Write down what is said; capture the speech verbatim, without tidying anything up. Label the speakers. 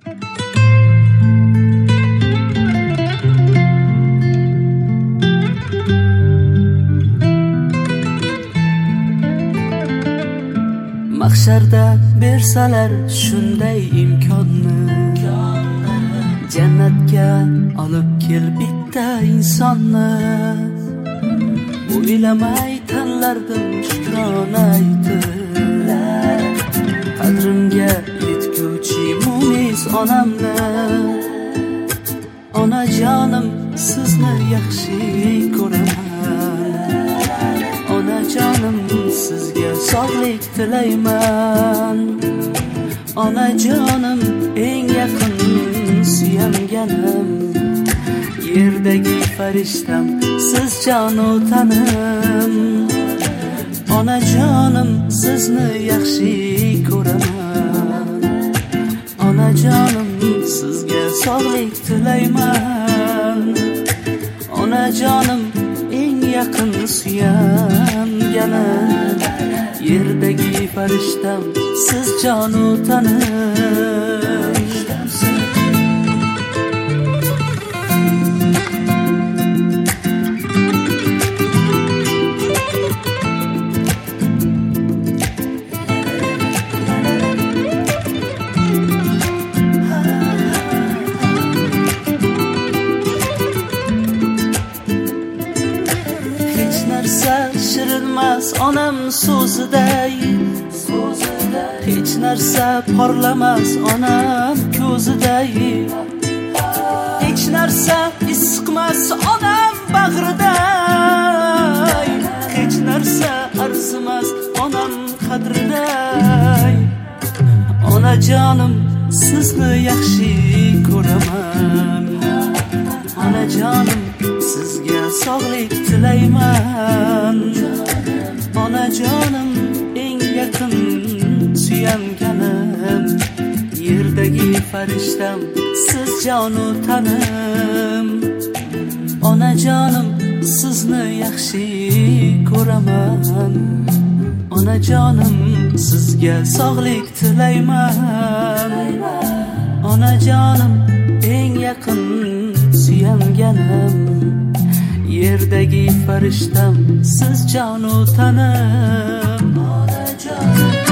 Speaker 1: Mahsharda bersalar shunday imkonni, jannatga olib kel bitta insonni. O'ylamay tanlardim shukrona aytib, qadrimga yetguvchi munis onamni. Onajonim sizni yaxshi ko'raman, onajonim sizga sog'lik tilayman. Onajonim eng yaqin suyanganim, yerdagi farishtam siz jonu tanim. Onajonim sizni yaxshi ko'raman, onajonim sizga sog'lik tilayman. Onajonim eng yaqin suyanganim, yerdagi farishtam siz jonu tanim. Shirinmas onam so'ziday, hech narsa porlamas onam ko'ziday, hech narsa isqmas onam bag'riday, hech narsa arzimas onam qadriday. Onajonim sizni yaxshi ko'raman, onajonim sizga sog'lik tilayman. Onajonim eng yaqin suyanganim, yerdagi farishtam siz jonu tanim. Onajonim sizni yaxshi ko'raman, onajonim sizga sog'lik tilayman. Onajonim eng yaqin suyanganim, yerdagi farishtam siz jonu tanim. Onajonim